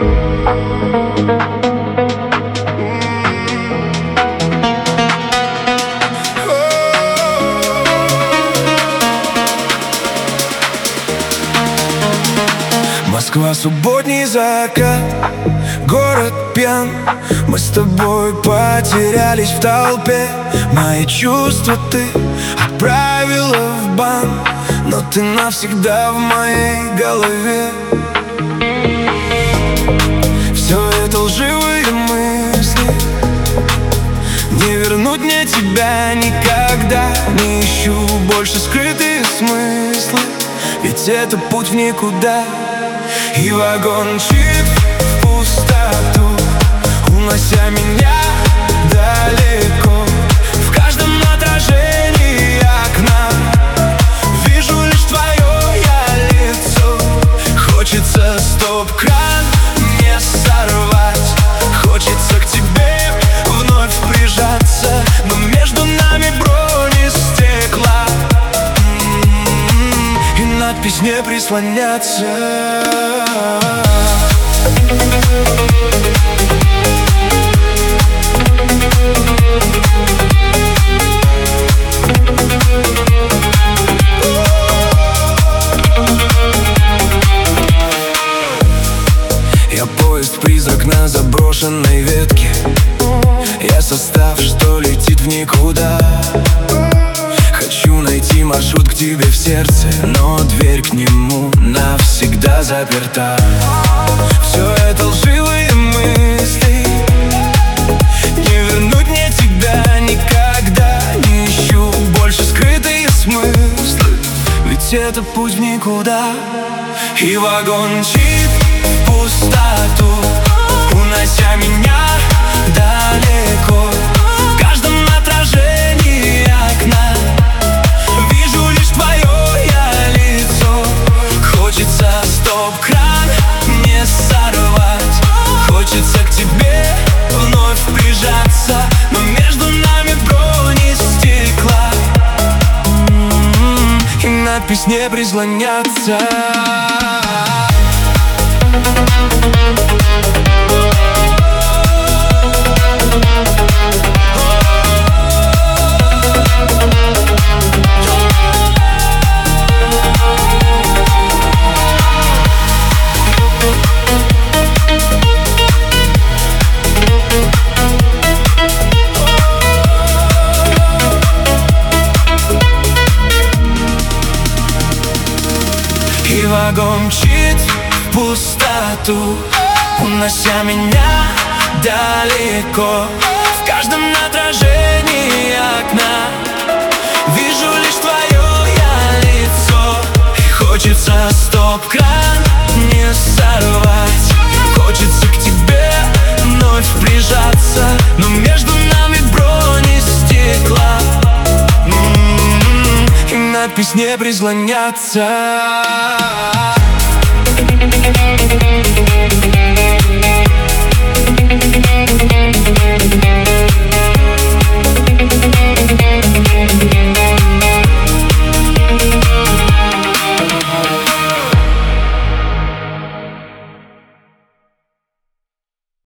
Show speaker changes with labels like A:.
A: Москва, субботний закат, город пьян. Мы с тобой потерялись в толпе. Мои чувства ты отправила в бан, но ты навсегда в моей голове. Все это лживые мысли, не вернуть мне тебя никогда. Не ищу больше скрытые смыслы, ведь это путь в никуда. И вагон мчит в пустоту, унося меня далеко. В каждом отражении окна вижу лишь твое я лицо. Хочется стоп-кран не сорвать, хочется к тебе вновь прижаться, но между нами брони стекла и надпись «Не прислоняться». Я поезд-призрак на заброшенной ветке. Я состав, что летит в никуда. Хочу найти маршрут к тебе в сердце, но дверь к нему навсегда заперта. Все это лживые мысли, не вернуть мне тебя никогда. Не ищу больше скрытые смыслы, ведь это путь в никуда. И вагон мчит в пустоту, унося меня далеко. В каждом отражении окна вижу лишь твое я лицо. Хочется стоп-кран не сорвать, хочется к тебе вновь прижаться, но между нами брони стекла и надпись «Не прислоняться». И вагон мчит в пустоту, унося меня далеко. В каждом отражении окна вижу лишь твое я лицо. И хочется стоп-кран не сорвать, хочется к тебе вновь прижаться, но между нами брони стекла и надпись «Не прислоняться».